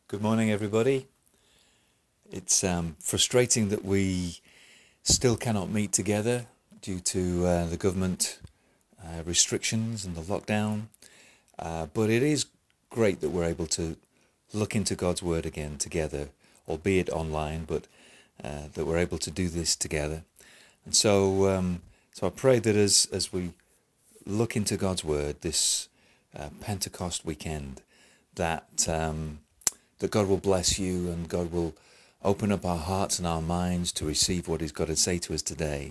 Good morning, everybody. It's frustrating that we still cannot meet together due to the government restrictions and the lockdown. But it is great that we're able to look into God's Word again together, albeit online, but that we're able to do this together. And so I pray that as we look into God's Word this Pentecost weekend, that that God will bless you and God will open up our hearts and our minds to receive what He's got to say to us today.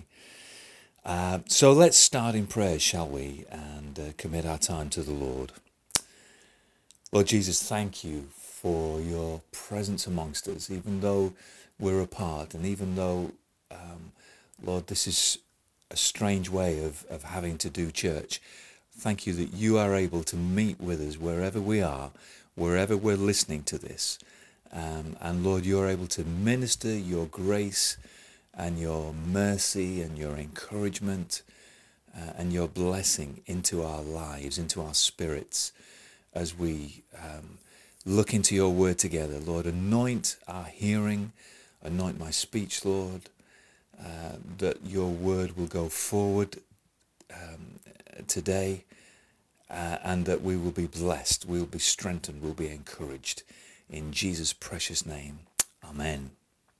So let's start in prayer, shall we, and commit our time to the Lord. Lord Jesus, thank you for your presence amongst us, even though we're apart and even though, Lord, this is a strange way of having to do church. Thank you that you are able to meet with us wherever we are, wherever we're listening to this. And Lord, you're able to minister your grace and your mercy and your encouragement and your blessing into our lives, into our spirits as we look into your word together. Lord, anoint our hearing, anoint my speech, Lord, that your word will go forward today. And that we will be blessed, we will be strengthened, we'll be encouraged. In Jesus' precious name, amen.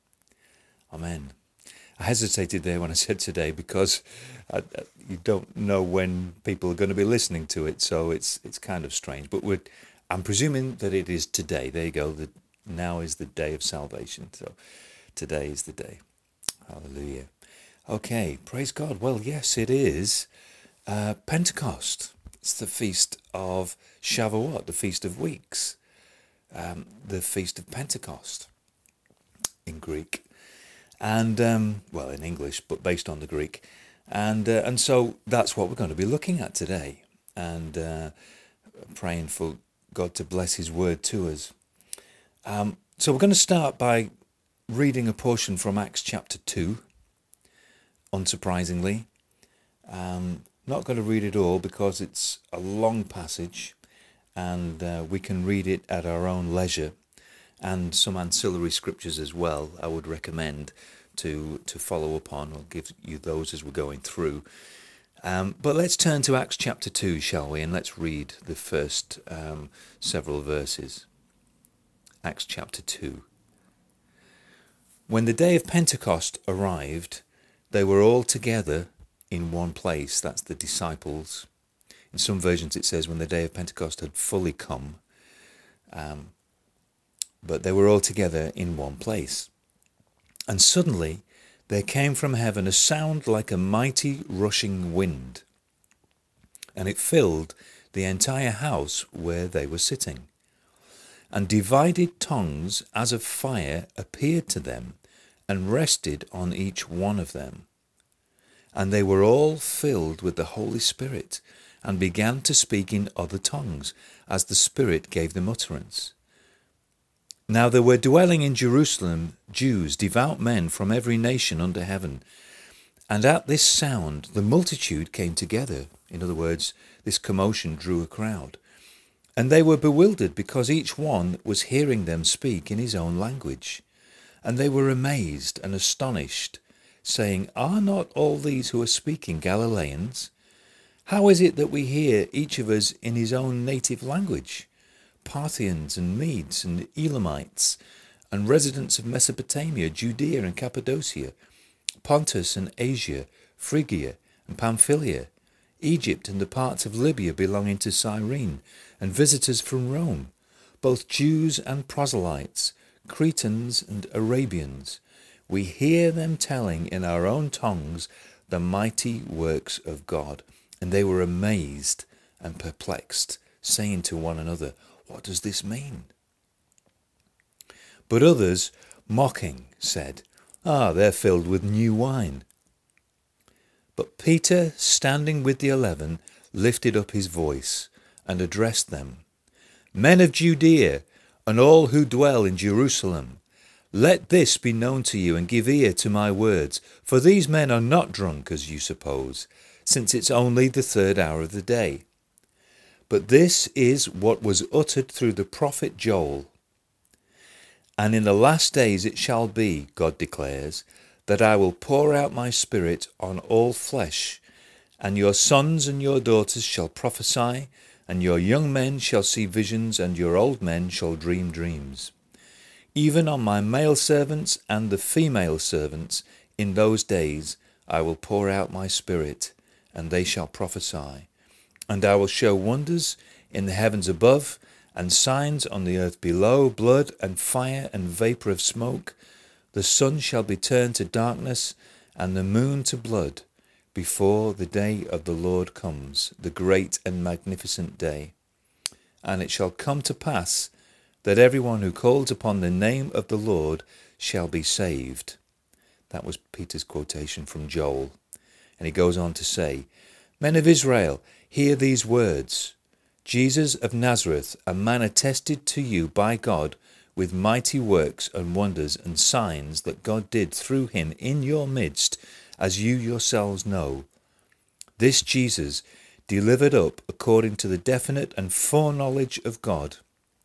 Amen. I hesitated there when I said today because you don't know when people are going to be listening to it, so it's kind of strange. But I'm presuming that it is today. There you go. Now is the day of salvation. So today is the day. Hallelujah. Okay, praise God. Well, yes, it is Pentecost. It's the feast of Shavuot, the Feast of Weeks, the Feast of Pentecost in Greek, and in English, but based on the Greek, and so that's what we're going to be looking at today, and praying for God to bless His Word to us. So we're going to start by reading a portion from Acts chapter 2, unsurprisingly. Not going to read it all because it's a long passage and we can read it at our own leisure, and some ancillary scriptures as well I would recommend to follow upon. I'll give you those as we're going through. But let's turn to Acts chapter 2, shall we, and let's read the first several verses. Acts chapter 2. When the day of Pentecost arrived, they were all together in one place. That's the disciples. In some versions it says when the day of Pentecost had fully come, but they were all together in one place. And suddenly there came from heaven a sound like a mighty rushing wind, and it filled the entire house where they were sitting. And divided tongues as of fire appeared to them and rested on each one of them. And they were all filled with the Holy Spirit, and began to speak in other tongues, as the Spirit gave them utterance. Now there were dwelling in Jerusalem Jews, devout men from every nation under heaven. And at this sound the multitude came together. In other words, this commotion drew a crowd. And they were bewildered, because each one was hearing them speak in his own language. And they were amazed and astonished, saying, Are not all these who are speaking Galileans? How is it that we hear each of us in his own native language? Parthians and Medes and Elamites and residents of Mesopotamia, Judea and Cappadocia, Pontus and Asia, Phrygia and Pamphylia, Egypt and the parts of Libya belonging to Cyrene, and visitors from Rome, both Jews and proselytes, Cretans and Arabians. We hear them telling in our own tongues the mighty works of God. And they were amazed and perplexed, saying to one another, What does this mean? But others, mocking, said, They're filled with new wine. But Peter, standing with the 11, lifted up his voice and addressed them. Men of Judea, and all who dwell in Jerusalem, let this be known to you, and give ear to my words. For these men are not drunk, as you suppose, since it's only the 3rd hour of the day. But this is what was uttered through the prophet Joel. And in the last days it shall be, God declares, that I will pour out my Spirit on all flesh, and your sons and your daughters shall prophesy, and your young men shall see visions, and your old men shall dream dreams. Even on my male servants and the female servants in those days I will pour out my Spirit, and they shall prophesy. And I will show wonders in the heavens above, and signs on the earth below, blood and fire and vapour of smoke. The sun shall be turned to darkness, and the moon to blood, before the day of the Lord comes, the great and magnificent day. And it shall come to pass that everyone who calls upon the name of the Lord shall be saved. That was Peter's quotation from Joel. And he goes on to say, Men of Israel, hear these words. Jesus of Nazareth, a man attested to you by God with mighty works and wonders and signs that God did through him in your midst, as you yourselves know. This Jesus delivered up according to the definite and foreknowledge of God.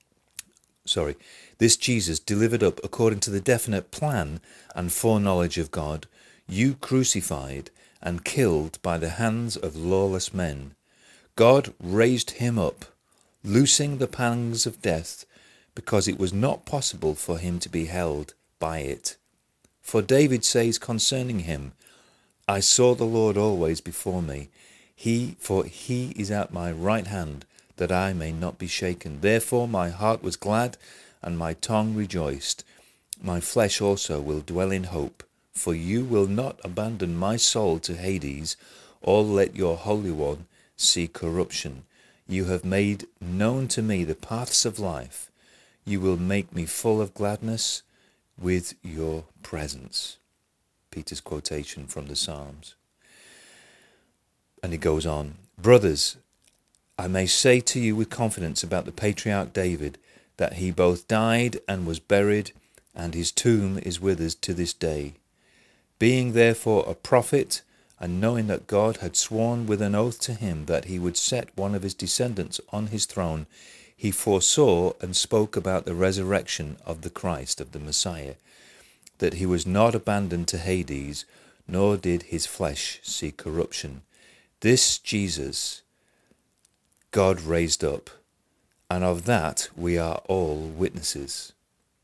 This Jesus delivered up according to the definite plan and foreknowledge of God, you crucified and killed by the hands of lawless men. God raised him up, loosing the pangs of death, because it was not possible for him to be held by it. For David says concerning him, I saw the Lord always before me. For he is at my right hand, that I may not be shaken. Therefore my heart was glad, and my tongue rejoiced. My flesh also will dwell in hope, for you will not abandon my soul to Hades, or let your Holy One see corruption. You have made known to me the paths of life. You will make me full of gladness with your presence. Peter's quotation from the Psalms. And he goes on, Brothers, I may say to you with confidence about the patriarch David, that he both died and was buried, and his tomb is with us to this day. Being therefore a prophet, and knowing that God had sworn with an oath to him that he would set one of his descendants on his throne, he foresaw and spoke about the resurrection of the Christ, of the Messiah, that he was not abandoned to Hades, nor did his flesh see corruption. This Jesus God raised up, and of that we are all witnesses.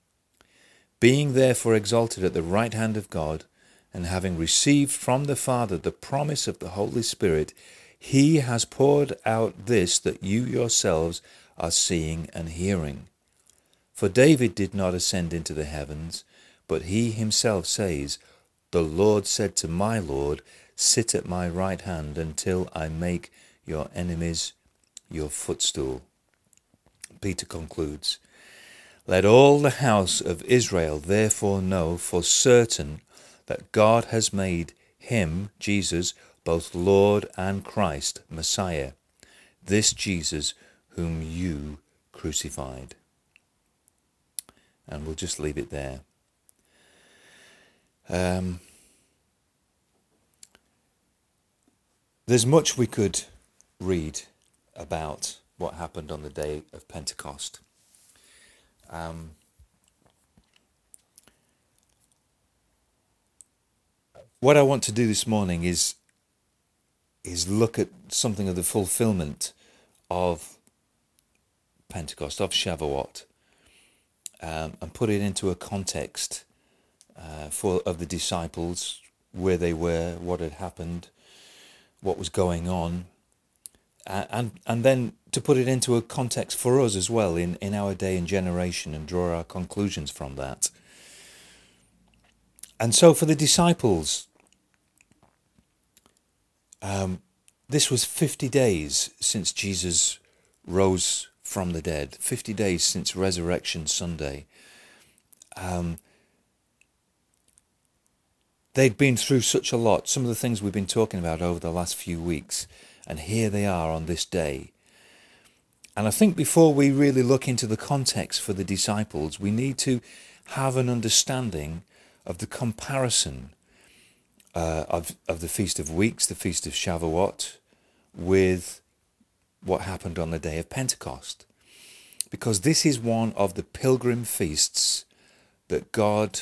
Being therefore exalted at the right hand of God, and having received from the Father the promise of the Holy Spirit, he has poured out this that you yourselves are seeing and hearing. For David did not ascend into the heavens, but he himself says, The Lord said to my Lord, Sit at my right hand until I make your enemies your footstool. Peter concludes, Let all the house of Israel therefore know for certain that God has made him, Jesus, both Lord and Christ, Messiah, this Jesus whom you crucified. And we'll just leave it there. There's much we could read about what happened on the day of Pentecost. What I want to do this morning is look at something of the fulfillment of Pentecost, of Shavuot, and put it into a context of the disciples, where they were, what had happened, what was going on, and then to put it into a context for us as well in our day and generation, and draw our conclusions from that. And so for the disciples, this was 50 days since Jesus rose from the dead, 50 days since Resurrection Sunday. They'd been through such a lot, some of the things we've been talking about over the last few weeks, and here they are on this day. And I think before we really look into the context for the disciples, we need to have an understanding of the comparison of the Feast of Weeks, the Feast of Shavuot, with what happened on the day of Pentecost. Because this is one of the pilgrim feasts that God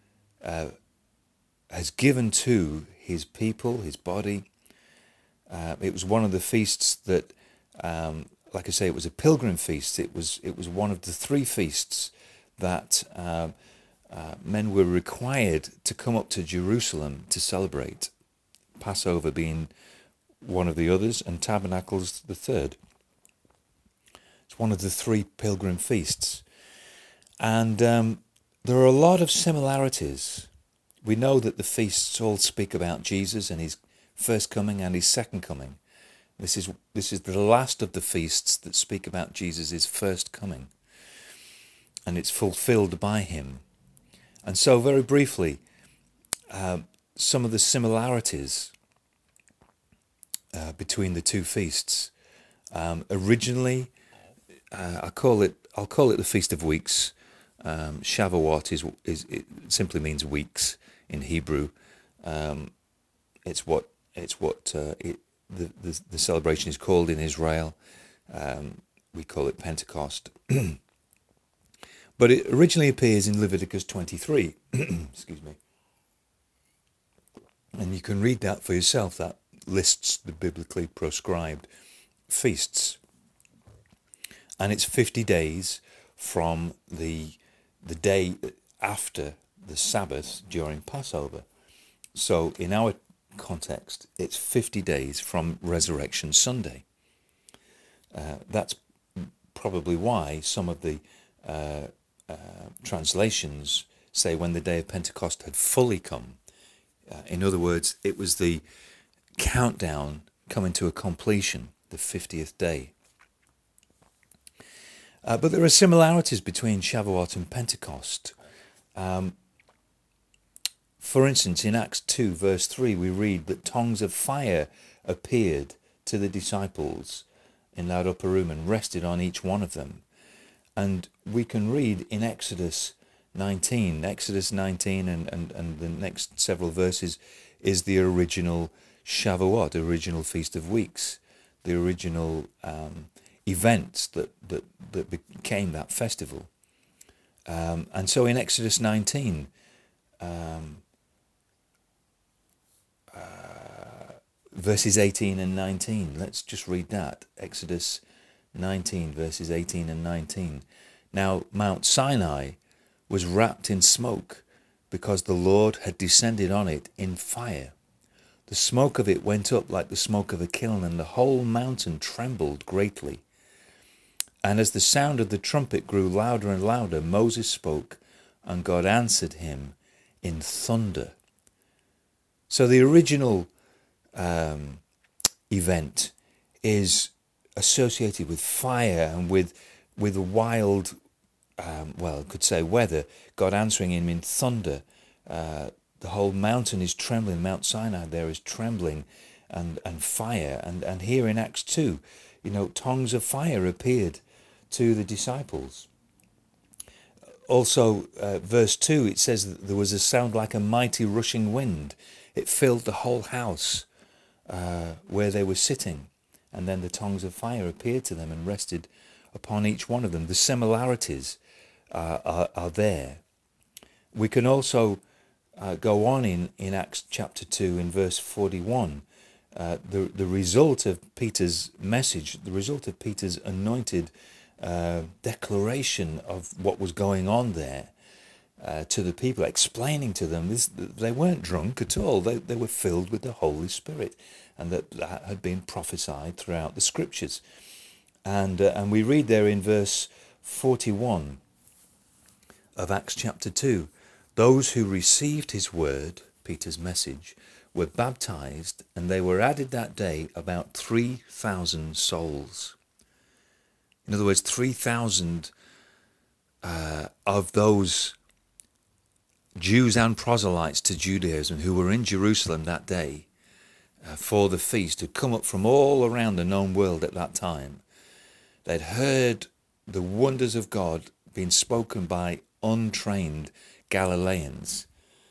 has given to his people, his body. It was one of the feasts that, like I say, it was a pilgrim feast. It was one of the three feasts that men were required to come up to Jerusalem to celebrate. Passover being one of the others, and Tabernacles the third. It's one of the three pilgrim feasts. And there are a lot of similarities. We know that the feasts all speak about Jesus and his first coming and his second coming. This is the last of the feasts that speak about Jesus' first coming. And it's fulfilled by him. And so very briefly, some of the similarities between the two feasts. Originally, I'll call it the Feast of Weeks. Shavuot it simply means weeks in Hebrew. It's what the celebration is called in Israel. We call it Pentecost. But it originally appears in Leviticus 23. Excuse me. And you can read that for yourself. That lists the biblically proscribed feasts. And it's 50 days from the day after the Sabbath during Passover. So in our context, it's 50 days from Resurrection Sunday. That's probably why some of the translations say when the day of Pentecost had fully come. In other words, it was the countdown coming to a completion, the 50th day. But there are similarities between Shavuot and Pentecost. For instance, in Acts 2, verse 3, we read that tongues of fire appeared to the disciples in that upper room and rested on each one of them. And we can read in Exodus 19 and the next several verses is the original Shavuot, original Feast of Weeks, the original events that became that festival. And so in Exodus 19, verses 18 and 19, let's just read that. Exodus 19, verses 18 and 19. Now Mount Sinai was wrapped in smoke because the Lord had descended on it in fire. The smoke of it went up like the smoke of a kiln, and the whole mountain trembled greatly. And as the sound of the trumpet grew louder and louder, Moses spoke, and God answered him in thunder. So the original event is associated with fire and with wild, I could say weather, God answering him in thunder. The whole mountain is trembling, Mount Sinai there is trembling, and fire. And here in Acts 2, tongues of fire appeared to the disciples. Also, verse 2, it says that there was a sound like a mighty rushing wind. It filled the whole house where they were sitting. And then the tongues of fire appeared to them and rested upon each one of them. The similarities are there. We can also go on in Acts chapter 2 in verse 41. The result of Peter's message, the result of Peter's anointed declaration of what was going on there to the people, explaining to them they weren't drunk at all. They were filled with the Holy Spirit, and that had been prophesied throughout the Scriptures. And we read there in verse 41 of Acts chapter 2, those who received his word, Peter's message, were baptized, and they were added that day about 3,000 souls. In other words, 3,000 of those Jews and proselytes to Judaism who were in Jerusalem that day for the feast had come up from all around the known world at that time. They'd heard the wonders of God being spoken by untrained Galileans.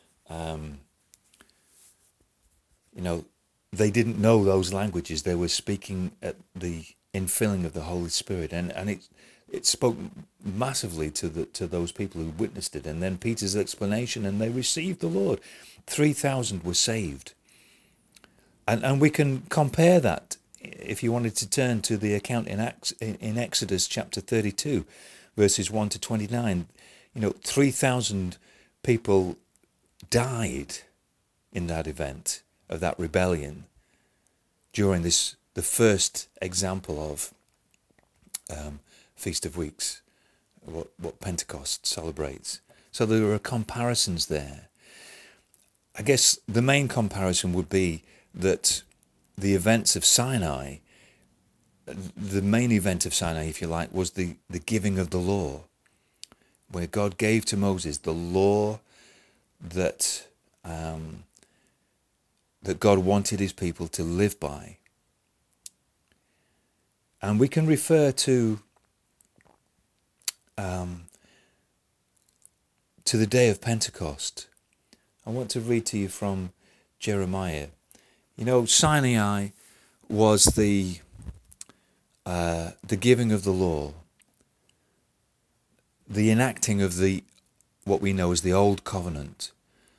They didn't know those languages. They were speaking at the infilling of the Holy Spirit, and it spoke massively to those people who witnessed it. And then Peter's explanation, and they received the Lord. 3,000 were saved. And we can compare that, if you wanted to turn to the account in Exodus chapter 32, verses 1 to 29. 3,000 people died in that event of that rebellion during the first example of Feast of Weeks, what Pentecost celebrates. So there are comparisons there. I guess the main comparison would be that the events of Sinai, the main event of Sinai, if you like, was the giving of the law, where God gave to Moses the law that God wanted his people to live by. And we can refer to the day of Pentecost. I want to read to you from Jeremiah. Sinai was the giving of the law, the enacting of what we know as the Old Covenant.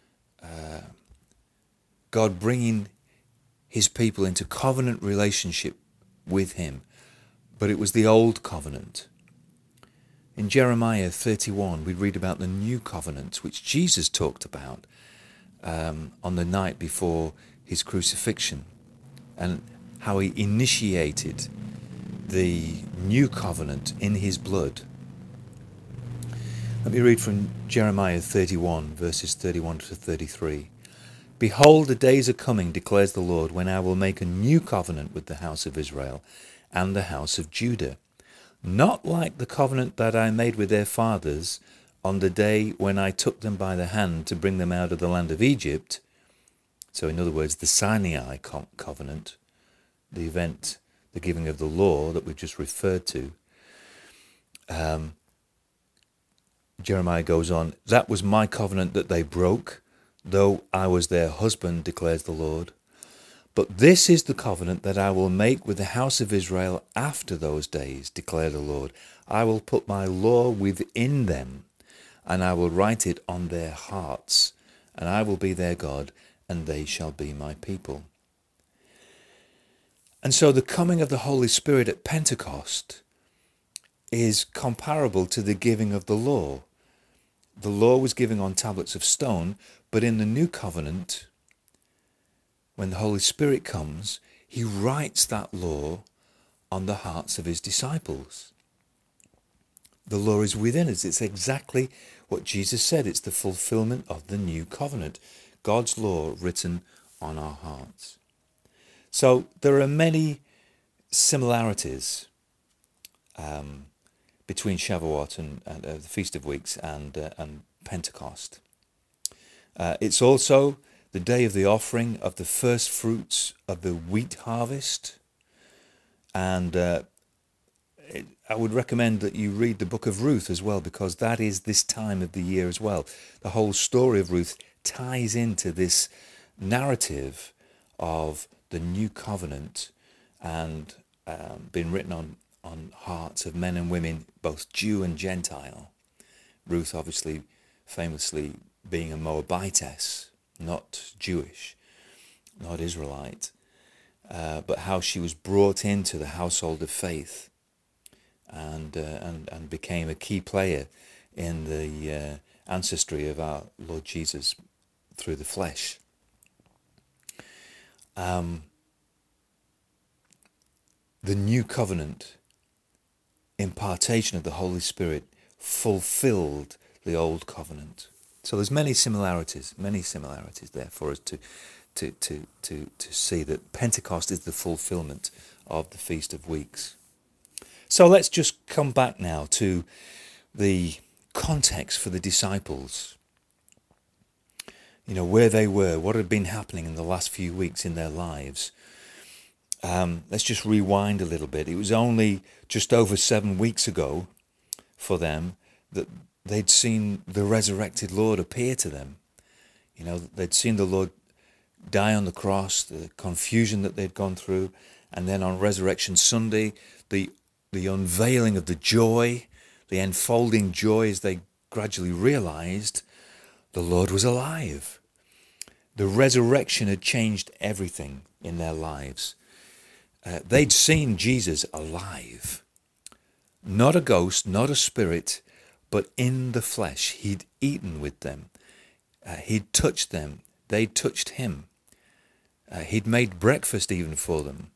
God bringing his people into covenant relationship with him, but it was the Old Covenant. In Jeremiah 31, we read about the new covenant, which Jesus talked about on the night before his crucifixion, and how he initiated the new covenant in his blood. Let me read from Jeremiah 31, verses 31 to 33. Behold, the days are coming, declares the Lord, when I will make a new covenant with the house of Israel and the house of Judah, not like the covenant that I made with their fathers on the day when I took them by the hand to bring them out of the land of Egypt. So in other words, the Sinai covenant, the event, the giving of the law that we've just referred to. Jeremiah goes on, that was my covenant that they broke, though I was their husband, declares the Lord. But this is the covenant that I will make with the house of Israel after those days, declare the Lord. I will put my law within them, and I will write it on their hearts, and I will be their God, and they shall be my people. And so the coming of the Holy Spirit at Pentecost is comparable to the giving of the law. The law was given on tablets of stone, but in the new covenant, when the Holy Spirit comes, he writes that law on the hearts of his disciples. The law is within us. It's exactly what Jesus said. It's the fulfillment of the new covenant. God's law written on our hearts. So there are many similarities between Shavuot and the Feast of Weeks and Pentecost. It's also the day of the offering of the first fruits of the wheat harvest. And I would recommend that you read the book of Ruth as well, because that is this time of the year as well. The whole story of Ruth ties into this narrative of the new covenant and been written on hearts of men and women, both Jew and Gentile. Ruth obviously famously being a Moabitess, not Jewish, not Israelite, but how she was brought into the household of faith and became a key player in the ancestry of our Lord Jesus through the flesh. The new covenant, impartation of the Holy Spirit, fulfilled the old covenant. So there's many similarities there for us to see that Pentecost is the fulfillment of the Feast of Weeks. So let's just come back now to the context for the disciples. Where they were, what had been happening in the last few weeks in their lives. Let's just rewind a little bit. It was only just over 7 weeks ago for them that they'd seen the resurrected Lord appear to them. They'd seen the Lord die on the cross, the confusion that they'd gone through, and then on Resurrection Sunday, the the unveiling of the joy, the enfolding joy as they gradually realized the Lord was alive. The resurrection had changed everything in their lives. They'd seen Jesus alive. Not a ghost, not a spirit, but in the flesh. He'd eaten with them. He'd touched them. They'd touched him. He'd made breakfast even for them.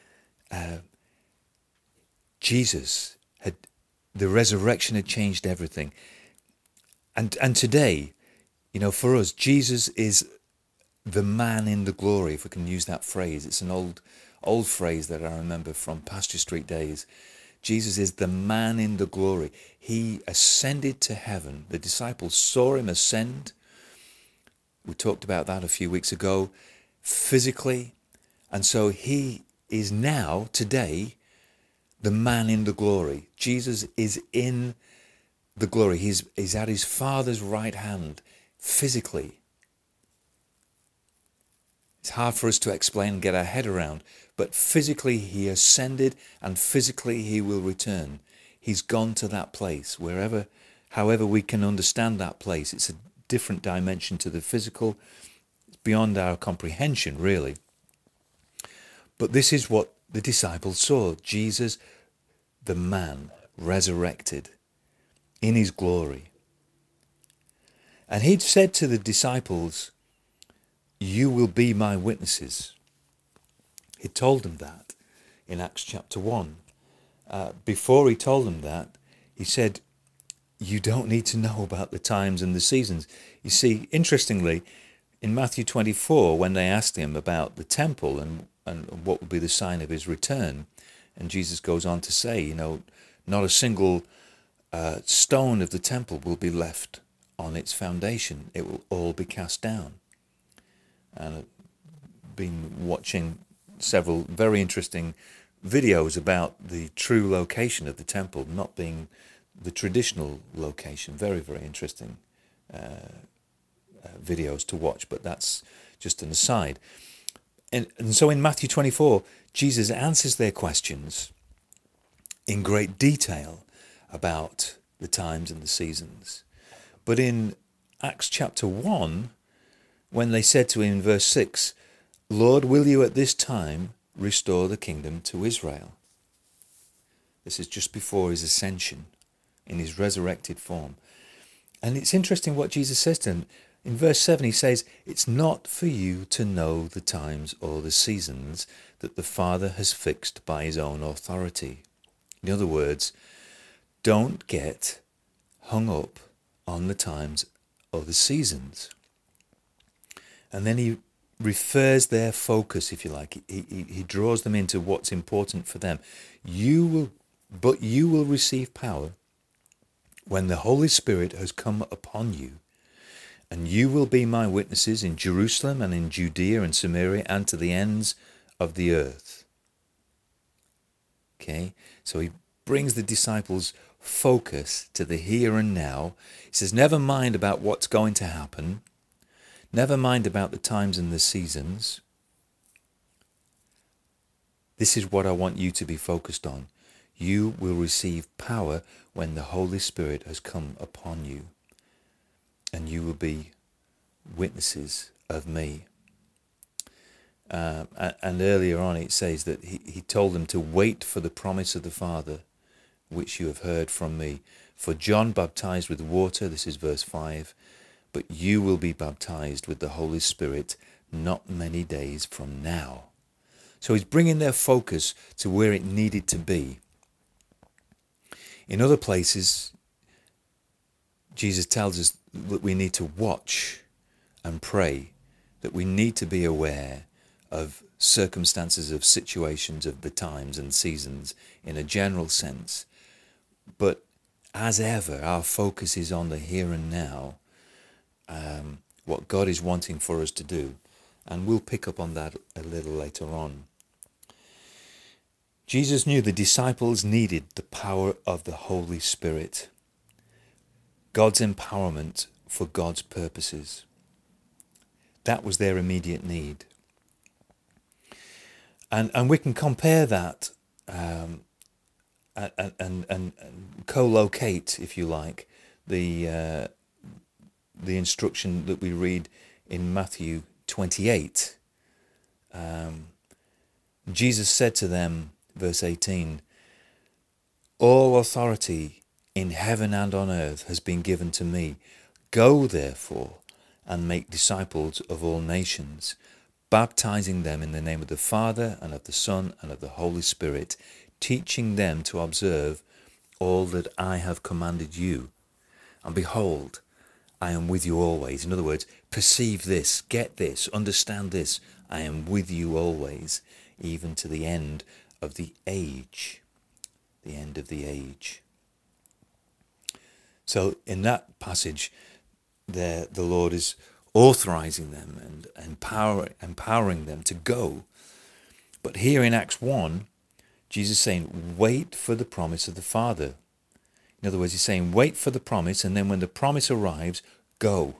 The resurrection had changed everything. And today, for us, Jesus is the man in the glory, if we can use that phrase. It's an old phrase that I remember from Pasture Street days. Jesus is the man in the glory. He ascended to heaven. The disciples saw him ascend. We talked about that a few weeks ago, physically. And so he is now, today, the man in the glory. Jesus is in the glory. He's at his Father's right hand, physically. It's hard for us to explain and get our head around, but physically he ascended and physically he will return. He's gone to that place, however we can understand that place. It's a different dimension to the physical. It's beyond our comprehension, really. But this is what the disciples saw. Jesus, the man, resurrected in his glory. And he'd said to the disciples, "You will be my witnesses." He told them that in Acts chapter 1. Before he told them that, he said, you don't need to know about the times and the seasons. You see, interestingly, in Matthew 24, when they asked him about the temple and what would be the sign of his return, and Jesus goes on to say, not a single stone of the temple will be left on its foundation. It will all be cast down. And I've been watching several very interesting videos about the true location of the temple not being the traditional location. Very, very interesting videos to watch, but that's just an aside. And so in Matthew 24, Jesus answers their questions in great detail about the times and the seasons. But in Acts chapter 1, when they said to him in verse 6, "Lord, will you at this time restore the kingdom to Israel?" This is just before his ascension in his resurrected form. And it's interesting what Jesus says to them. In verse 7 he says, "It's not for you to know the times or the seasons that the Father has fixed by his own authority." In other words, don't get hung up on the times or the seasons. And then he refers their focus, if you like. He draws them into what's important for them. You will receive power when the Holy Spirit has come upon you, and you will be my witnesses in Jerusalem and in Judea and Samaria and to the ends of the earth. Okay, so he brings the disciples' focus to the here and now. He says, never mind about what's going to happen. Never mind about the times and the seasons. This is what I want you to be focused on. You will receive power when the Holy Spirit has come upon you, and you will be witnesses of me. And earlier on it says that he told them to wait for the promise of the Father, which you have heard from me. For John baptized with water, this is verse 5, but you will be baptized with the Holy Spirit not many days from now. So he's bringing their focus to where it needed to be. In other places, Jesus tells us that we need to watch and pray, that we need to be aware of circumstances, of situations, of the times and seasons in a general sense. But as ever, our focus is on the here and now, what God is wanting for us to do. And we'll pick up on that a little later on. Jesus knew the disciples needed the power of the Holy Spirit, God's empowerment for God's purposes. That was their immediate need. And we can compare that and co-locate, if you like, the instruction that we read in Matthew 28. Jesus said to them, verse 18, "All authority in heaven and on earth has been given to me. Go, therefore, and make disciples of all nations, baptizing them in the name of the Father and of the Son and of the Holy Spirit, teaching them to observe all that I have commanded you. And behold, I am with you always." In other words, perceive this, get this, understand this. I am with you always, even to the end of the age. The end of the age. So in that passage, there the Lord is authorizing them and empowering them to go. But here in Acts 1, Jesus is saying, wait for the promise of the Father. In other words, he's saying, wait for the promise, and then when the promise arrives, go.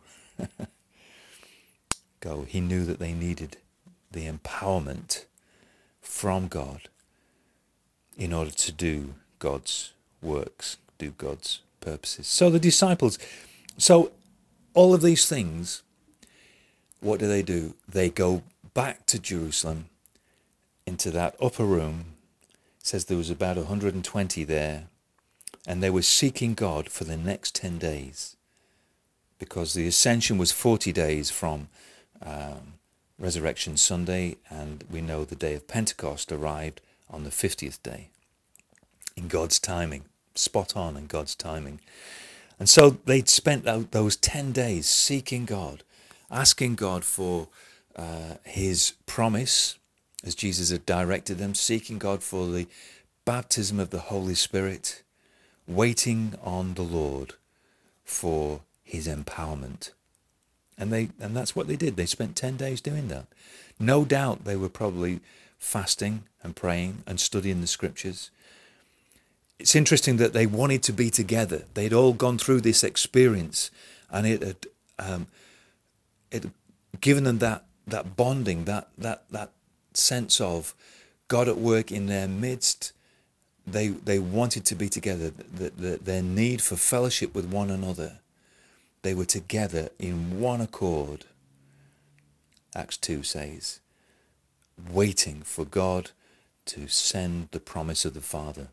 Go. He knew that they needed the empowerment from God in order to do God's works, do God's purposes. So the disciples, so all of these things, what do? They go back to Jerusalem into that upper room. It says there was about 120 there, and they were seeking God for the next 10 days because the ascension was 40 days from Resurrection Sunday, and we know the day of Pentecost arrived on the 50th day in God's timing, spot on in God's timing. And so they'd spent those 10 days seeking God, asking God for his promise, as Jesus had directed them, seeking God for the baptism of the Holy Spirit, waiting on the Lord for his empowerment. And that's what they did. They spent 10 days doing that. No doubt they were probably fasting and praying and studying the scriptures. It's interesting that they wanted to be together. They'd all gone through this experience, and it had given them that bonding, that sense of God at work in their midst. They wanted to be together. Their need for fellowship with one another. They were together in one accord. Acts 2 says, waiting for God to send the promise of the Father.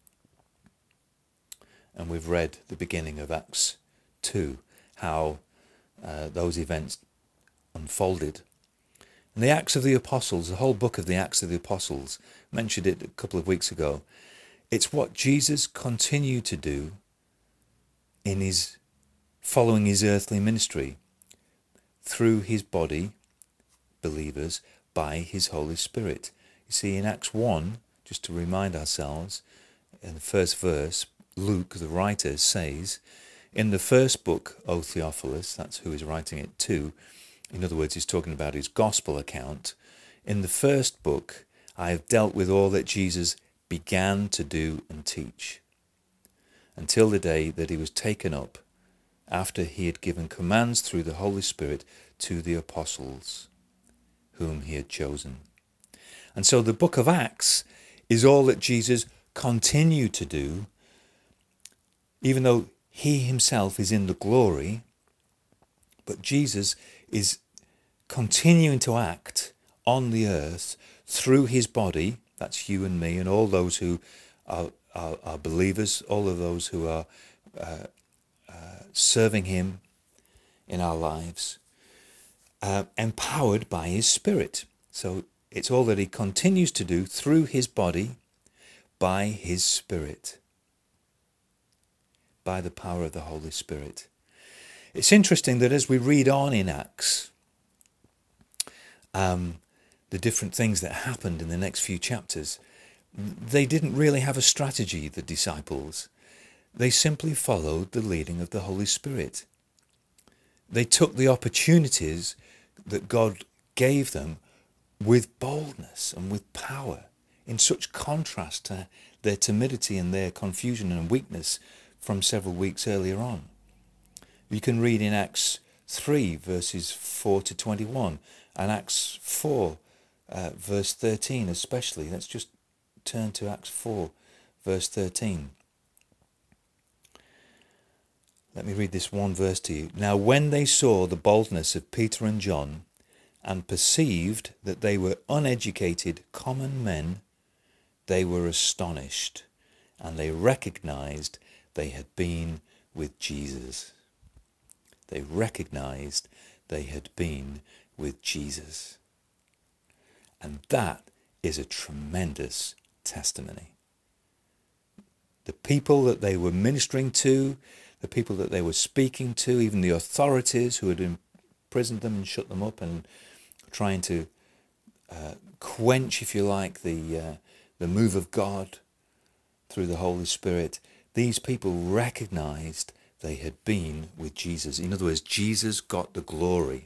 And we've read the beginning of Acts 2, how those events unfolded. And the Acts of the Apostles, the whole book of the Acts of the Apostles, mentioned it a couple of weeks ago. It's what Jesus continued to do in his following his earthly ministry through his body, believers, by his Holy Spirit. You see, in Acts 1, just to remind ourselves, in the first verse, Luke, the writer, says, in the first book, O Theophilus, that's who he's writing it to, in other words, he's talking about his gospel account, in the first book, I have dealt with all that Jesus began to do and teach, until the day that he was taken up, after he had given commands through the Holy Spirit to the apostles whom he had chosen. And so the book of Acts is all that Jesus continued to do, even though he himself is in the glory, but Jesus is continuing to act on the earth through his body, that's you and me and all those who are believers, all of those who are serving him in our lives, empowered by his Spirit. So it's all that he continues to do through his body, by his Spirit, by the power of the Holy Spirit. It's interesting that as we read on in Acts, the different things that happened in the next few chapters, they didn't really have a strategy, the disciples. They simply followed the leading of the Holy Spirit. They took the opportunities that God gave them with boldness and with power, in such contrast to their timidity and their confusion and weakness from several weeks earlier on. You can read in Acts 3, verses 4 to 21, and Acts 4, verse 13 especially. Let's just turn to Acts 4, verse 13. Let me read this one verse to you. Now when they saw the boldness of Peter and John, and perceived that they were uneducated common men, they were astonished, and they recognized they had been with Jesus. They recognized they had been with Jesus. And that is a tremendous testimony. The people that they were ministering to, the people that they were speaking to, even the authorities who had imprisoned them and shut them up and trying to quench, if you like, the move of God through the Holy Spirit, these people recognized they had been with Jesus. In other words, Jesus got the glory.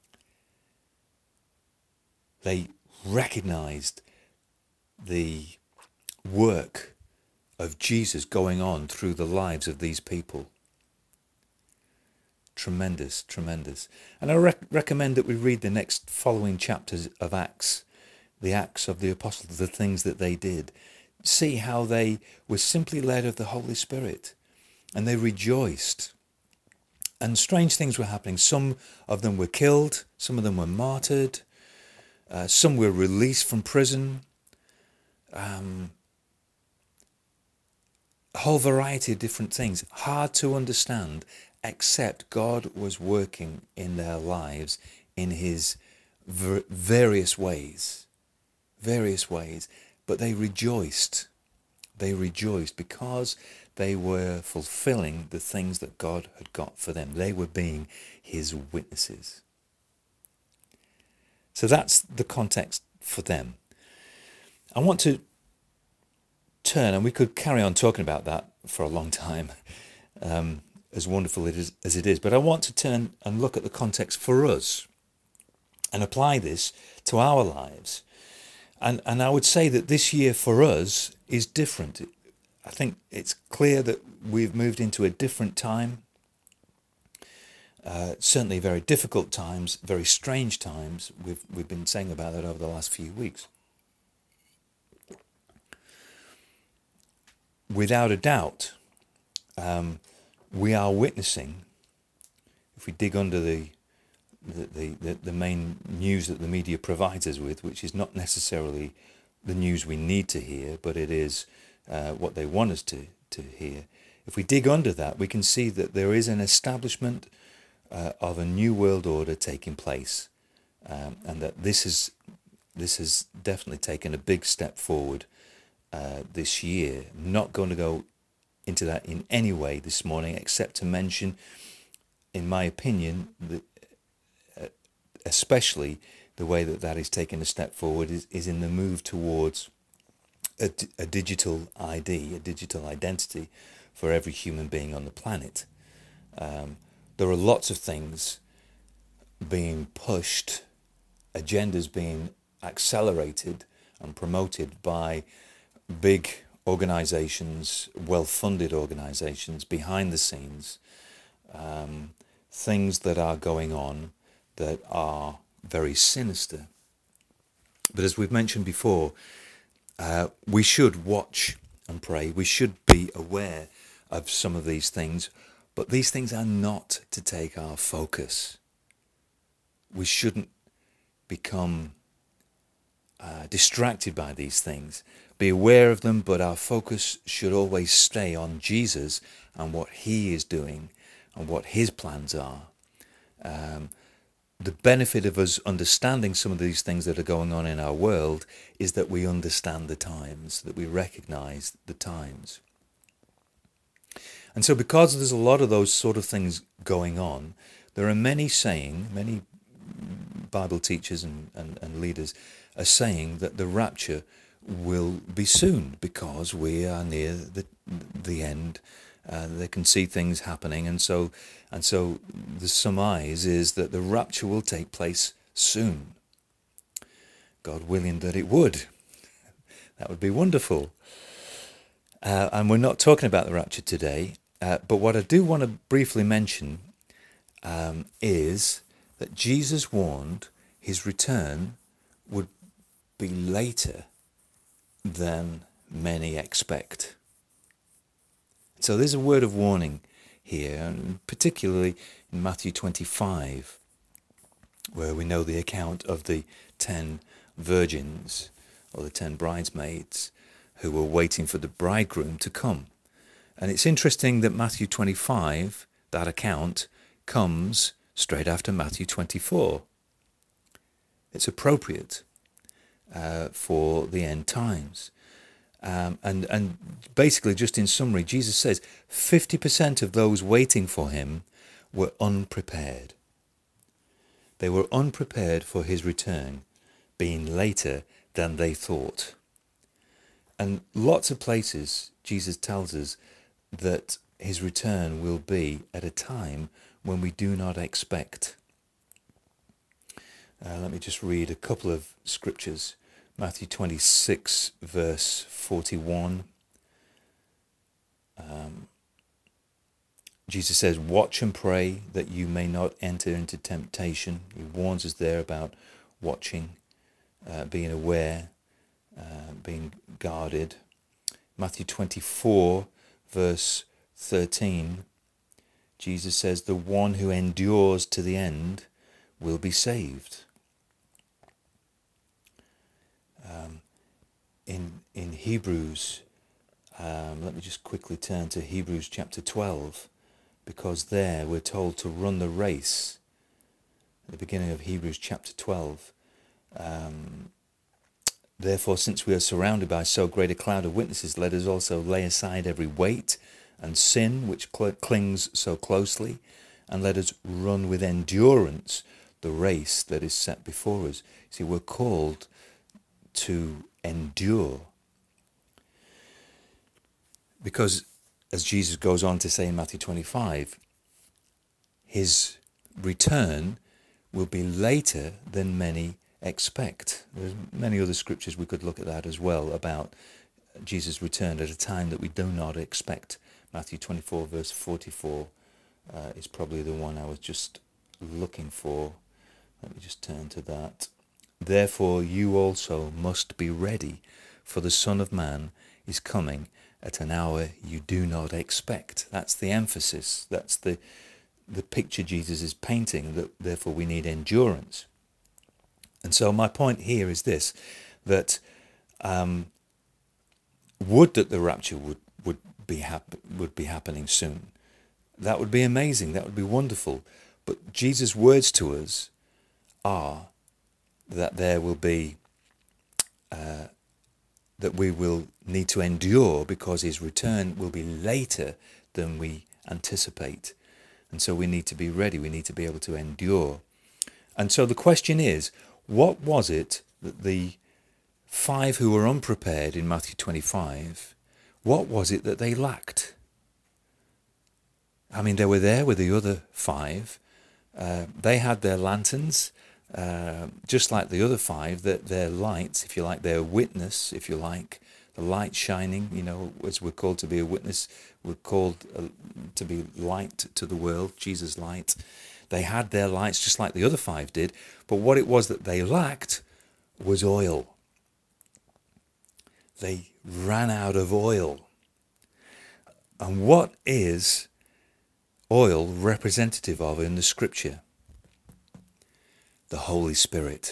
They recognized the work of Jesus going on through the lives of these people. Tremendous, tremendous. And I recommend that we read the next following chapters of Acts, the Acts of the Apostles, the things that they did. See how they were simply led of the Holy Spirit, and they rejoiced. And strange things were happening. Some of them were killed, some of them were martyred, some were released from prison. A whole variety of different things, hard to understand, except God was working in their lives in his various ways. But they rejoiced because they were fulfilling the things that God had got for them. They were being his witnesses. So that's the context for them. I want to turn, and we could carry on talking about that for a long time, as wonderful as it is, but I want to turn and look at the context for us and apply this to our lives. And I would say that this year for us is different. I think it's clear that we've moved into a different time, certainly very difficult times, very strange times. We've been saying about that over the last few weeks. Without a doubt, we are witnessing, if we dig under the main news that the media provides us with, which is not necessarily the news we need to hear, but it is what they want us to hear. If we dig under that, we can see that there is an establishment of a new world order taking place, and that this has definitely taken a big step forward this year. I'm not going to go into that in any way this morning, except to mention, in my opinion, that especially the way that is taking a step forward is in the move towards a digital ID, a digital identity for every human being on the planet. There are lots of things being pushed, agendas being accelerated and promoted by big organizations, well-funded organizations behind the scenes, things that are going on that are very sinister. But as we've mentioned before, we should watch and pray. We should be aware of some of these things, but these things are not to take our focus. We shouldn't become distracted by these things. Be aware of them, but our focus should always stay on Jesus and what he is doing and what his plans are. The benefit of us understanding some of these things that are going on in our world is that we understand the times, that we recognize the times. And so because there's a lot of those sort of things going on, there are many Bible teachers and leaders are saying that the rapture will be soon because we are near the end. They can see things happening, and so the surmise is that the rapture will take place soon. God willing that it would. That would be wonderful. And we're not talking about the rapture today, but what I do want to briefly mention is that Jesus warned his return would be later than many expect. So there's a word of warning here, and particularly in Matthew 25, where we know the account of the 10 virgins, or the 10 bridesmaids, who were waiting for the bridegroom to come. And it's interesting that Matthew 25, that account, comes straight after Matthew 24. It's appropriate for the end times. And basically, just in summary, Jesus says 50% of those waiting for him were unprepared. They were unprepared for his return being later than they thought. And lots of places, Jesus tells us that his return will be at a time when we do not expect. Let me just read a couple of scriptures. Matthew 26, verse 41. Jesus says, "Watch and pray that you may not enter into temptation." He warns us there about watching, being aware, being guarded. Matthew 24, verse 13. Jesus says, "The one who endures to the end will be saved." In Hebrews, let me just quickly turn to Hebrews chapter 12, because there we're told to run the race. At the beginning of Hebrews chapter 12, "Therefore, since we are surrounded by so great a cloud of witnesses, let us also lay aside every weight and sin which clings so closely, and let us run with endurance the race that is set before us." See, we're called to endure. Because, as Jesus goes on to say in Matthew 25, his return will be later than many expect. There's many other scriptures we could look at that as well, about Jesus' return at a time that we do not expect. Matthew 24, verse 44 is probably the one I was just looking for. Let me just turn to that. "Therefore you also must be ready, for the Son of Man is coming at an hour you do not expect." That's the emphasis. That's the picture Jesus is painting, that therefore we need endurance. And so my point here is this, that would that the rapture would be happening soon. That would be amazing. That would be wonderful. But Jesus' words to us are that there will be, that we will need to endure, because his return will be later than we anticipate. And so we need to be ready. We need to be able to endure. And so the question is, what was it that the 5 who were unprepared in Matthew 25, what was it that they lacked? I mean, they were there with the other 5. They had their lanterns, just like the other 5, that their lights, if you like, their witness, if you like, the light shining, as we're called to be a witness, we're called to be light to the world, Jesus' light. They had their lights just like the other 5 did, but what it was that they lacked was oil. They ran out of oil. And what is oil representative of in the scripture? The Holy Spirit.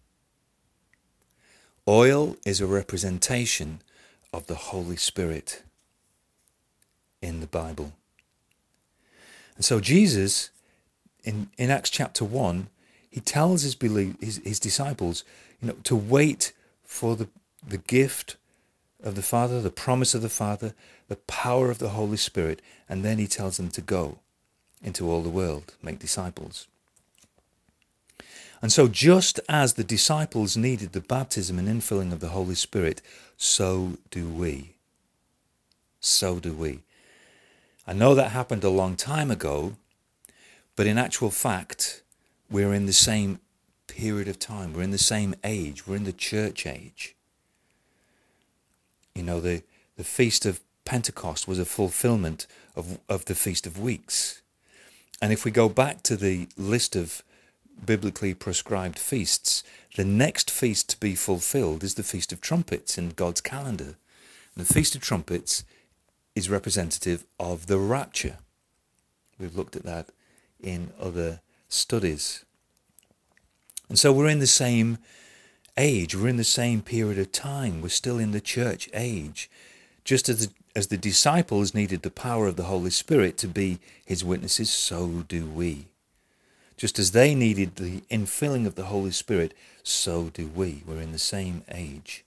Oil is a representation of the Holy Spirit in the Bible. And so Jesus, in Acts chapter 1, he tells his disciples, to wait for the gift of the Father, the promise of the Father, the power of the Holy Spirit, and then he tells them to go into all the world, make disciples. And so just as the disciples needed the baptism and infilling of the Holy Spirit, so do we. So do we. I know that happened a long time ago, but in actual fact, we're in the same period of time. We're in the same age. We're in the church age. The Feast of Pentecost was a fulfillment of the Feast of Weeks. And if we go back to the list of biblically prescribed feasts, the next feast to be fulfilled is the Feast of Trumpets in God's calendar. And the Feast of Trumpets is representative of the rapture. We've looked at that in other studies. And so we're in the same age, we're in the same period of time, we're still in the church age. Just as the disciples needed the power of the Holy Spirit to be his witnesses, so do we. Just as they needed the infilling of the Holy Spirit, so do we. We're in the same age.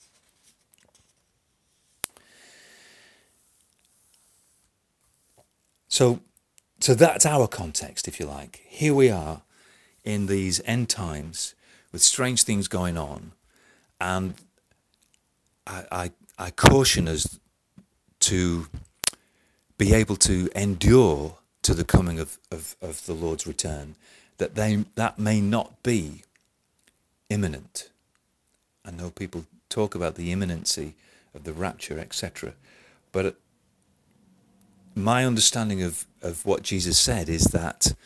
So that's our context, if you like. Here we are in these end times with strange things going on, and I caution us to be able to endure to the coming of the Lord's return, that may not be imminent. I know people talk about the imminency of the rapture, etc., but my understanding of what Jesus said is that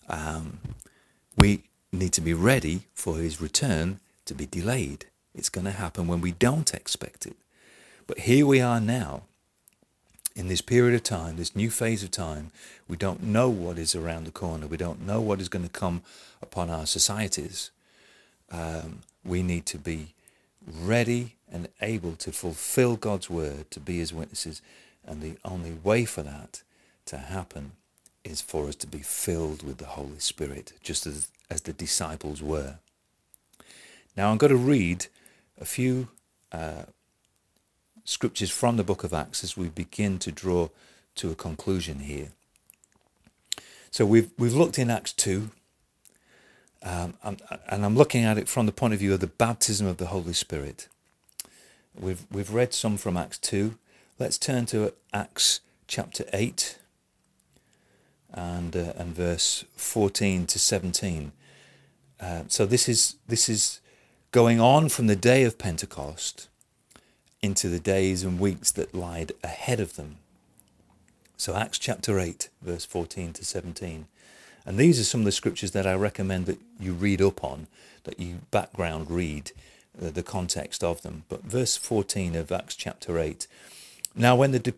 we need to be ready for his return to be delayed. It's going to happen when we don't expect it. But here we are now, in this period of time, this new phase of time. We don't know what is around the corner. We don't know what is going to come upon our societies. We need to be ready and able to fulfill God's word, to be his witnesses. And the only way for that to happen is for us to be filled with the Holy Spirit, just as the disciples were. Now I'm going to read a few scriptures from the book of Acts as we begin to draw to a conclusion here. So we've looked in Acts 2, and I'm looking at it from the point of view of the baptism of the Holy Spirit. We've read some from Acts 2. Let's turn to Acts chapter 8 and verse 14 to 17. So this is going on from the day of Pentecost into the days and weeks that lied ahead of them. So Acts chapter 8, verse 14 to 17. And these are some of the scriptures that I recommend that you read up on, that you background read the context of them. But verse 14 of Acts chapter 8. Now when the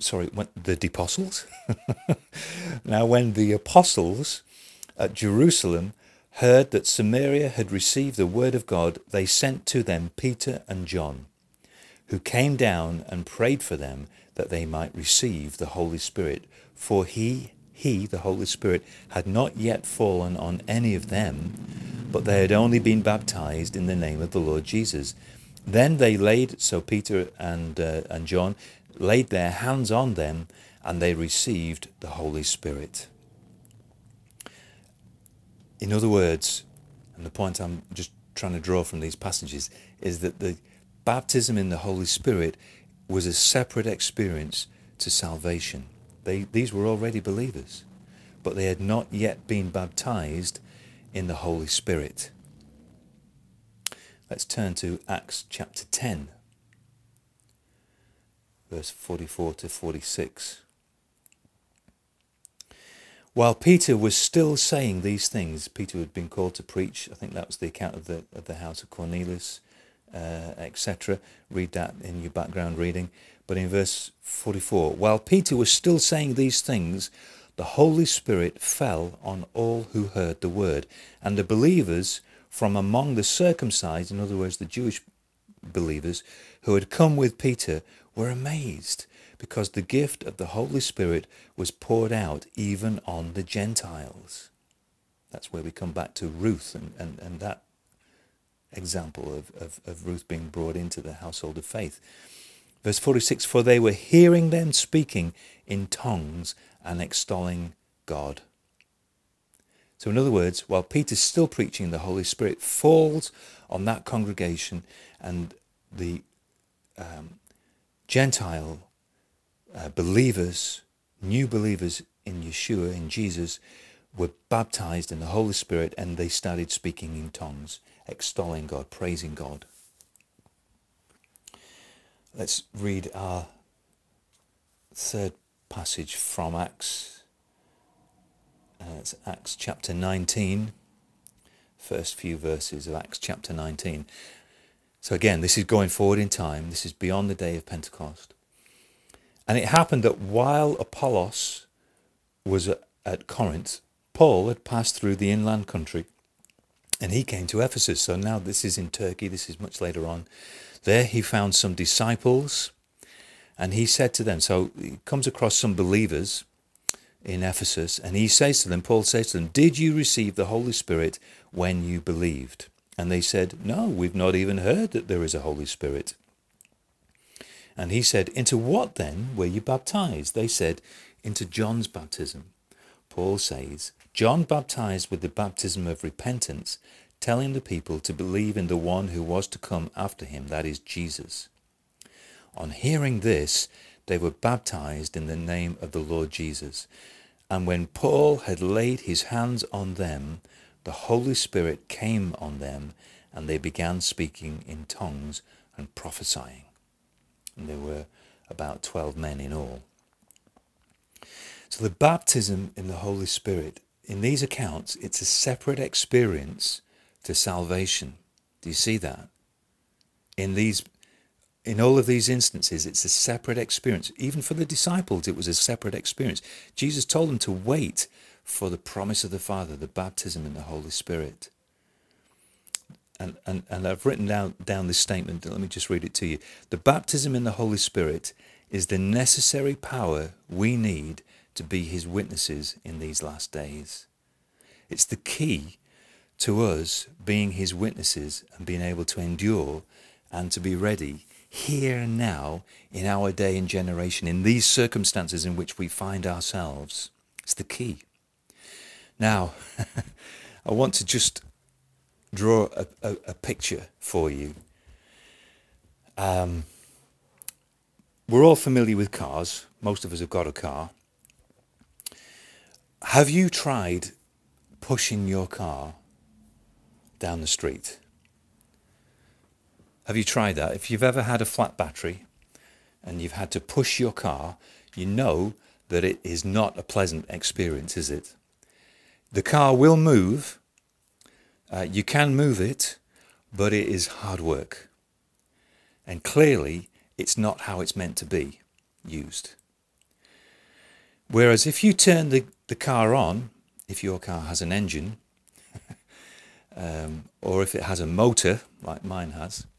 apostles at Jerusalem heard that Samaria had received the word of God, they sent to them Peter and John, who came down and prayed for them that they might receive the Holy Spirit. For he, the Holy Spirit, had not yet fallen on any of them, but they had only been baptized in the name of the Lord Jesus. Then Peter and John laid their hands on them, and they received the Holy Spirit. In other words, and the point I'm just trying to draw from these passages, is that the baptism in the Holy Spirit was a separate experience to salvation. These were already believers, but they had not yet been baptized in the Holy Spirit. Let's turn to Acts chapter 10, verse 44 to 46. While Peter was still saying these things, Peter had been called to preach. I think that was the account of the house of Cornelius, etc. Read that in your background reading. But in verse 44, while Peter was still saying these things, the Holy Spirit fell on all who heard the word. And the believers from among the circumcised, in other words, the Jewish believers who had come with Peter, were amazed, because the gift of the Holy Spirit was poured out even on the Gentiles. That's where we come back to Ruth and that example of Ruth being brought into the household of faith. Verse 46, for they were hearing them speaking in tongues and extolling God. So in other words, while Peter's still preaching, the Holy Spirit falls on that congregation, and the Gentile believers, new believers in Yeshua, in Jesus, were baptized in the Holy Spirit, and they started speaking in tongues, extolling God, praising God. Let's read our third passage from Acts. It's Acts chapter 19, first few verses of Acts chapter 19. So again, this is going forward in time. This is beyond the day of Pentecost. And it happened that while Apollos was at Corinth, Paul had passed through the inland country and he came to Ephesus. So now this is in Turkey, this is much later on. There he found some disciples and he said to them, so he comes across some believers in Ephesus and he says to them, Paul says to them, did you receive the Holy Spirit when you believed? And they said, no, we've not even heard that there is a Holy Spirit. And he said, into what then were you baptized? They said, into John's baptism. Paul says, John baptized with the baptism of repentance, telling the people to believe in the one who was to come after him, that is Jesus. On hearing this, they were baptized in the name of the Lord Jesus. And when Paul had laid his hands on them, the Holy Spirit came on them, and they began speaking in tongues and prophesying. And there were about 12 men in all. So the baptism in the Holy Spirit, in these accounts, it's a separate experience to salvation. Do you see that? In all of these instances, it's a separate experience. Even for the disciples, it was a separate experience. Jesus told them to wait for the promise of the Father, the baptism in the Holy Spirit. And I've written down this statement. Let me just read it to you. The baptism in the Holy Spirit is the necessary power we need to be his witnesses in these last days. It's the key to us being his witnesses and being able to endure and to be ready here and now in our day and generation, in these circumstances in which we find ourselves. It's the key. Now, I want to just draw a picture for you. We're all familiar with cars. Most of us have got a car. Have you tried pushing your car down the street? Have you tried that? If you've ever had a flat battery and you've had to push your car, you know that it is not a pleasant experience, is it? The car will move. You can move it, but it is hard work. And clearly, it's not how it's meant to be used. Whereas if you turn the car on, if your car has an engine, or if it has a motor, like mine has,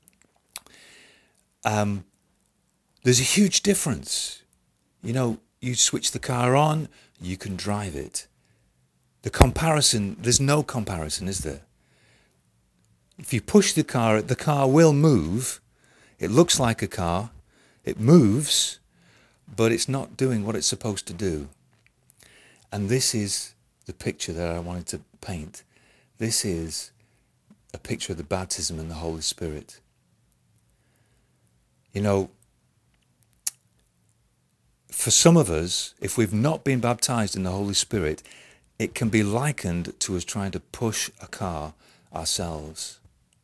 there's a huge difference. You know, you switch the car on, you can drive it. The comparison, there's no comparison, is there? If you push the car will move. It looks like a car. It moves, but it's not doing what it's supposed to do. And this is the picture that I wanted to paint. This is a picture of the baptism in the Holy Spirit. You know, for some of us, if we've not been baptized in the Holy Spirit, it can be likened to us trying to push a car ourselves.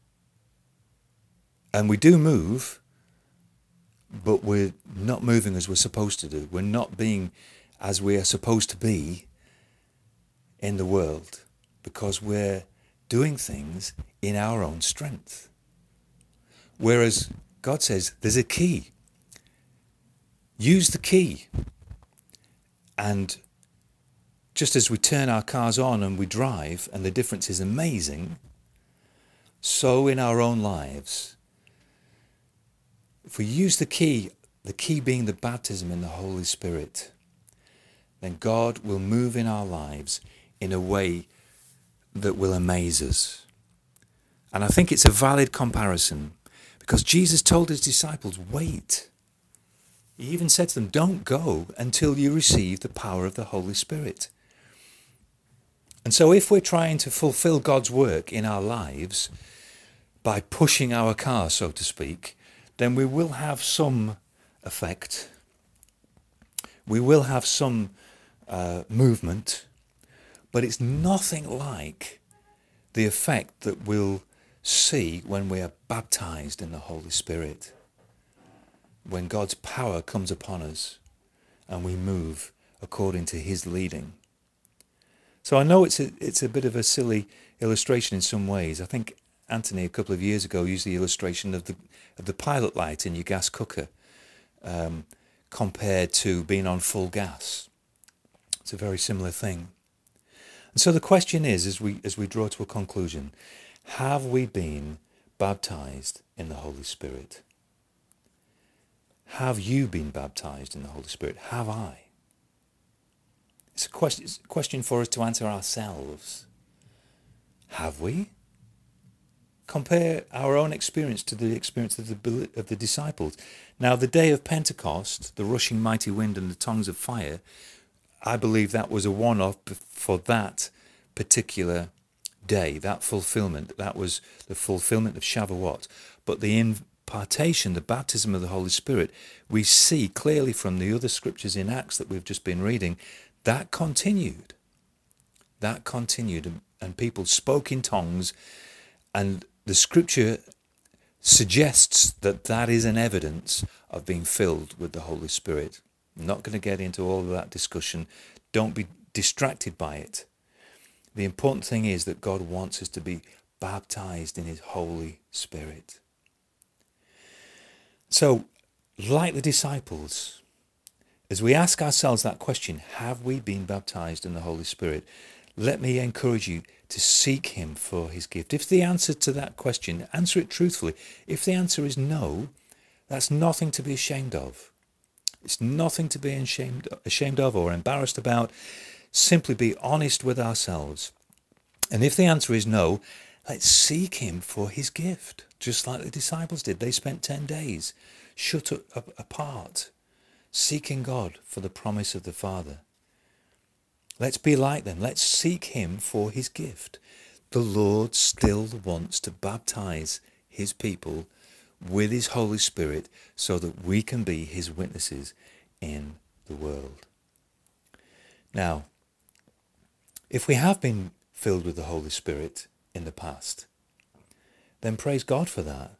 And we do move, but we're not moving as we're supposed to do. We're not being as we are supposed to be in the world because we're doing things in our own strength. Whereas God says there's a key. Use the key. And just as we turn our cars on and we drive, and the difference is amazing, so in our own lives, if we use the key being the baptism in the Holy Spirit, then God will move in our lives in a way that will amaze us. And I think it's a valid comparison because Jesus told his disciples, wait. He even said to them, don't go until you receive the power of the Holy Spirit. And so if we're trying to fulfill God's work in our lives by pushing our car, so to speak, then we will have some effect. We will have some movement, but it's nothing like the effect that we'll see when we are baptized in the Holy Spirit. When God's power comes upon us and we move according to his leading. So I know it's a bit of a silly illustration in some ways. I think Anthony a couple of years ago used the illustration of the pilot light in your gas cooker. compared to being on full gas. It's a very similar thing. And so the question is, as we draw to a conclusion, have we been baptized in the Holy Spirit? Have you been baptized in the Holy Spirit? Have I? It's a question for us to answer ourselves. Have we? Compare our own experience to the experience of the disciples. Now, the day of Pentecost, the rushing mighty wind and the tongues of fire, I believe that was a one-off for that particular day, that fulfillment. That was the fulfillment of Shavuot. But the impartation, the baptism of the Holy Spirit, we see clearly from the other scriptures in Acts that we've just been reading, that continued. That continued, and people spoke in tongues, and the scripture suggests that that is an evidence of being filled with the Holy Spirit. I'm not going to get into all of that discussion. Don't be distracted by it. The important thing is that God wants us to be baptized in his Holy Spirit. So, like the disciples, as we ask ourselves that question, have we been baptized in the Holy Spirit? Let me encourage you to seek him for his gift. If the answer to that question, answer it truthfully. If the answer is no, that's nothing to be ashamed of. It's nothing to be ashamed of or embarrassed about. Simply be honest with ourselves. And if the answer is no, let's seek him for his gift, just like the disciples did. They spent 10 days shut apart, seeking God for the promise of the Father. Let's be like them. Let's seek him for his gift. The Lord still wants to baptize his people with his Holy Spirit so that we can be his witnesses in the world. Now, if we have been filled with the Holy Spirit in the past, then praise God for that.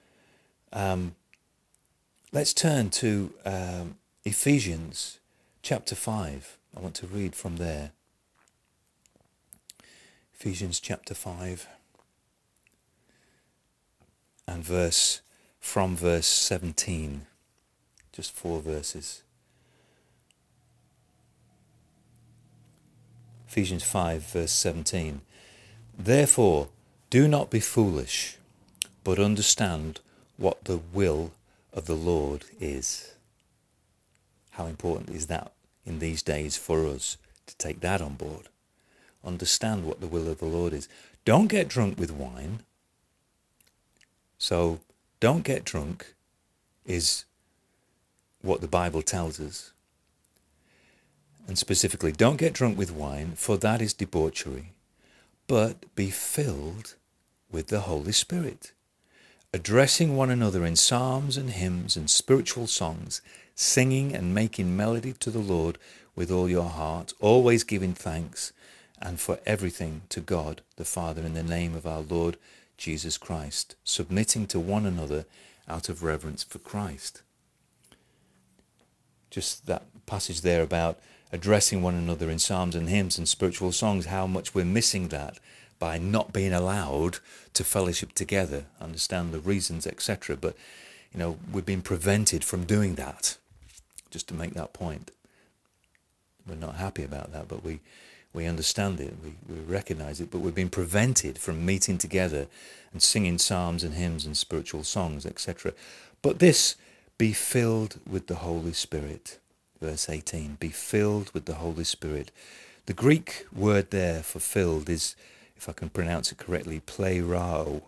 Let's turn to Ephesians chapter 5. I want to read from there. Ephesians chapter 5 and verse 17. Just 4 verses. Ephesians 5 verse 17. Therefore, do not be foolish, but understand what the will of the Lord is. How important is that in these days for us to take that on board? Understand what the will of the Lord is. Don't get drunk with wine. So, don't get drunk is what the Bible tells us. And specifically, don't get drunk with wine, for that is debauchery, but be filled with the Holy Spirit, addressing one another in psalms and hymns and spiritual songs, singing and making melody to the Lord with all your heart, always giving thanks and for everything to God the Father in the name of our Lord Jesus Christ, submitting to one another out of reverence for Christ. Just that passage there about addressing one another in psalms and hymns and spiritual songs, how much we're missing that by not being allowed to fellowship together, understand the reasons, etc. But, we've been prevented from doing that, just to make that point. We're not happy about that, but we understand it, we recognize it, but we've been prevented from meeting together and singing psalms and hymns and spiritual songs, etc. But this, be filled with the Holy Spirit. Verse 18, be filled with the Holy Spirit. The Greek word there for filled is, if I can pronounce it correctly, plerao.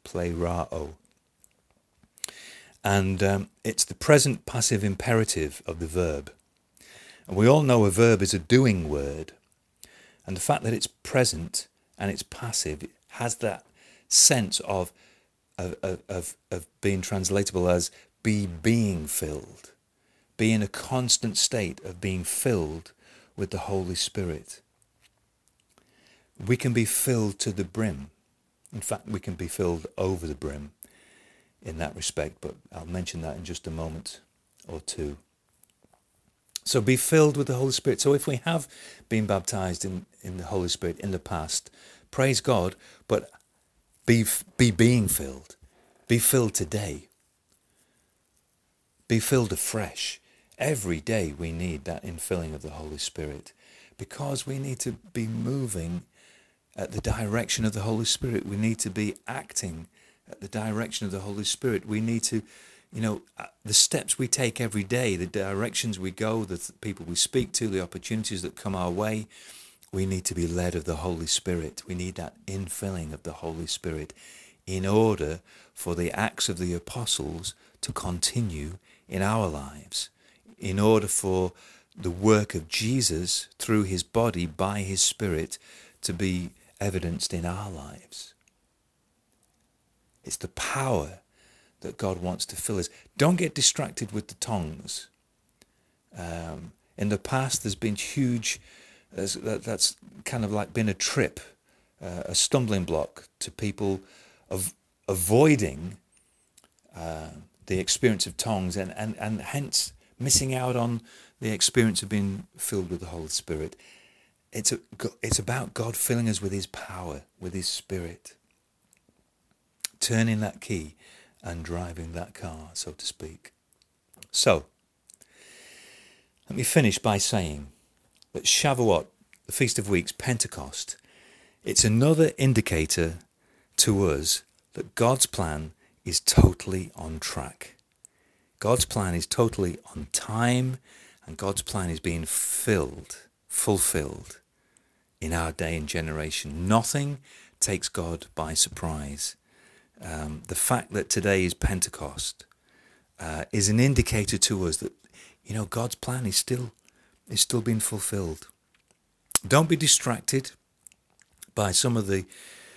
And it's the present passive imperative of the verb. And we all know a verb is a doing word. And the fact that it's present and it's passive, it has that sense of being translatable as being filled. Be in a constant state of being filled with the Holy Spirit. We can be filled to the brim. In fact, we can be filled over the brim in that respect, but I'll mention that in just a moment or two. So be filled with the Holy Spirit. So if we have been baptized in the Holy Spirit in the past, praise God, but be being filled. Be filled today. Be filled afresh. Every day we need that infilling of the Holy Spirit, because we need to be moving at the direction of the Holy Spirit. We need to be acting at the direction of the Holy Spirit. We need to, the steps we take every day, the directions we go, the people we speak to, the opportunities that come our way, we need to be led of the Holy Spirit. We need that infilling of the Holy Spirit in order for the acts of the apostles to continue in our lives, in order for the work of Jesus through his body by his Spirit to be evidenced in our lives. It's the power that God wants to fill us. Don't get distracted with the tongues. In the past, there's been huge, that's kind of like been a trip, a stumbling block to people of avoiding the experience of tongues and hence missing out on the experience of being filled with the Holy Spirit. It's about God filling us with his power, with his Spirit, turning that key and driving that car, so to speak. So, let me finish by saying that Shavuot, the Feast of Weeks, Pentecost, it's another indicator to us that God's plan is totally on track. God's plan is totally on time, and God's plan is being fulfilled in our day and generation. Nothing takes God by surprise. The fact that today is Pentecost is an indicator to us that, God's plan is still being fulfilled. Don't be distracted by some of the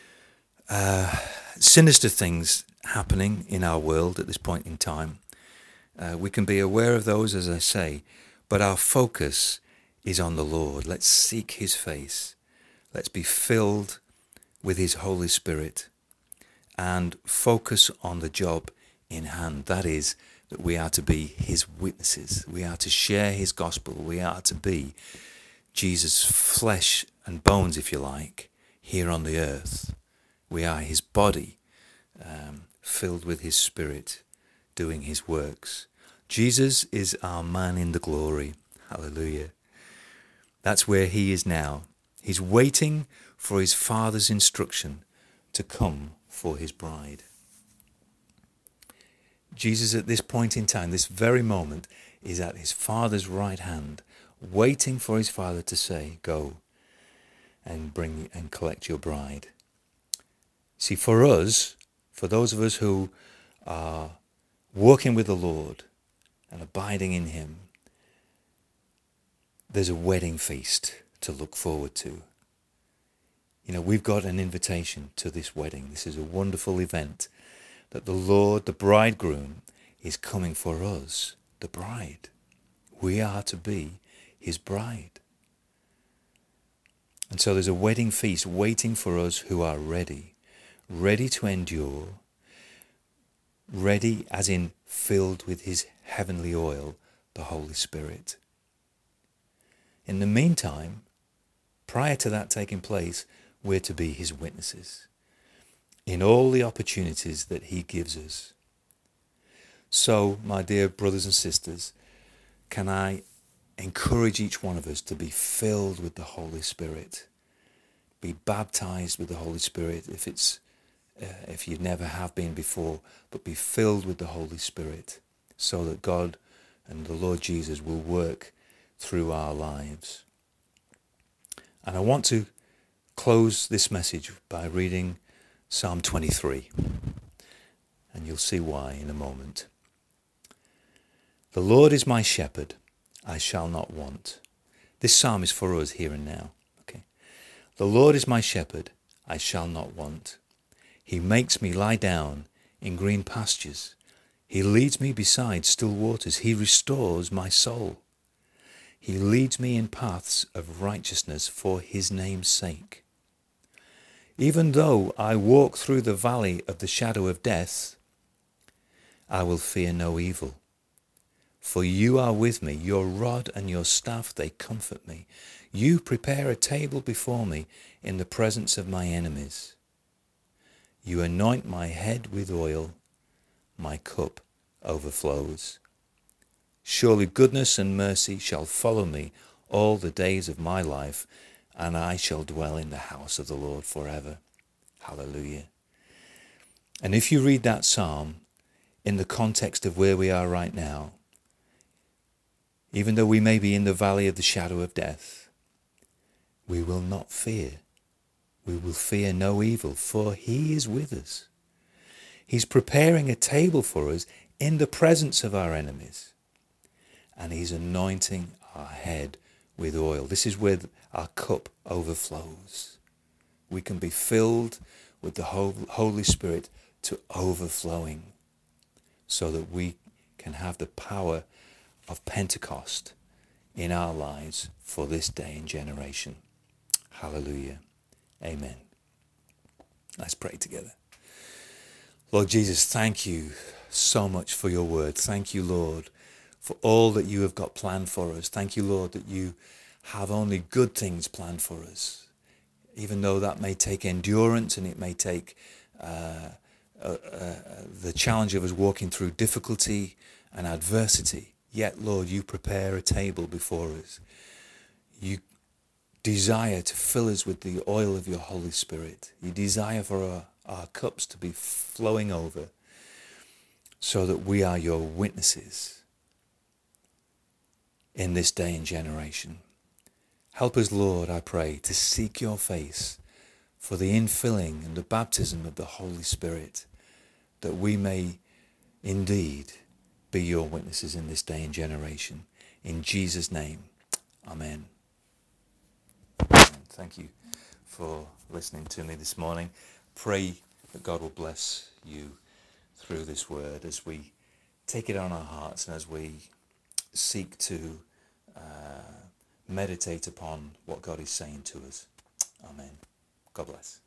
sinister things happening in our world at this point in time. We can be aware of those, as I say, but our focus is on the Lord. Let's seek his face. Let's be filled with his Holy Spirit and focus on the job in hand. That is, that we are to be his witnesses. We are to share his gospel. We are to be Jesus' flesh and bones, if you like, here on the earth. We are his body, filled with his Spirit, doing his works. Jesus is our man in the glory. Hallelujah. That's where he is now. He's waiting for his Father's instruction to come for his bride. Jesus at this point in time, this very moment, is at his Father's right hand, waiting for his Father to say, go and bring and collect your bride. See, for us, for those of us who are walking with the Lord and abiding in him, there's a wedding feast to look forward to. We've got an invitation to this wedding. This is a wonderful event that the Lord, the bridegroom, is coming for us, the bride. We are to be his bride. And so there's a wedding feast waiting for us who are ready to endure, ready as in filled with his heavenly oil, the Holy Spirit. In the meantime, prior to that taking place, we're to be his witnesses in all the opportunities that he gives us. So, my dear brothers and sisters, can I encourage each one of us to be filled with the Holy Spirit, be baptized with the Holy Spirit if you never have been before, but be filled with the Holy Spirit so that God and the Lord Jesus will work through our lives. And I want to close this message by reading Psalm 23, and you'll see why in a moment. The Lord is my shepherd, I shall not want. This psalm is for us here and now. Okay. The Lord is my shepherd, I shall not want. He makes me lie down in green pastures. He leads me beside still waters. He restores my soul. He leads me in paths of righteousness for his name's sake. Even though I walk through the valley of the shadow of death, I will fear no evil. For you are with me, your rod and your staff, they comfort me. You prepare a table before me in the presence of my enemies. You anoint my head with oil, my cup overflows. Surely goodness and mercy shall follow me all the days of my life, and I shall dwell in the house of the Lord forever. Hallelujah. And if you read that psalm in the context of where we are right now, even though we may be in the valley of the shadow of death, we will not fear. We will fear no evil, for he is with us. He's preparing a table for us in the presence of our enemies. And he's anointing our head with oil. This is where our cup overflows. We can be filled with the Holy Spirit to overflowing, so that we can have the power of Pentecost in our lives for this day and generation. Hallelujah. Amen. Let's pray together. Lord Jesus, thank you so much for your word. Thank you, Lord, for all that you have got planned for us. Thank you, Lord, that you have only good things planned for us, even though that may take endurance and it may take the challenge of us walking through difficulty and adversity. Yet, Lord, you prepare a table before us. You desire to fill us with the oil of your Holy Spirit. You desire for our cups to be flowing over, so that we are your witnesses in this day and generation. Help us, Lord, I pray, to seek your face for the infilling and the baptism of the Holy Spirit, that we may indeed be your witnesses in this day and generation. In Jesus' name, amen. Thank you for listening to me this morning. Pray that God will bless you through this word as we take it on our hearts and as we seek to meditate upon what God is saying to us. Amen. God bless.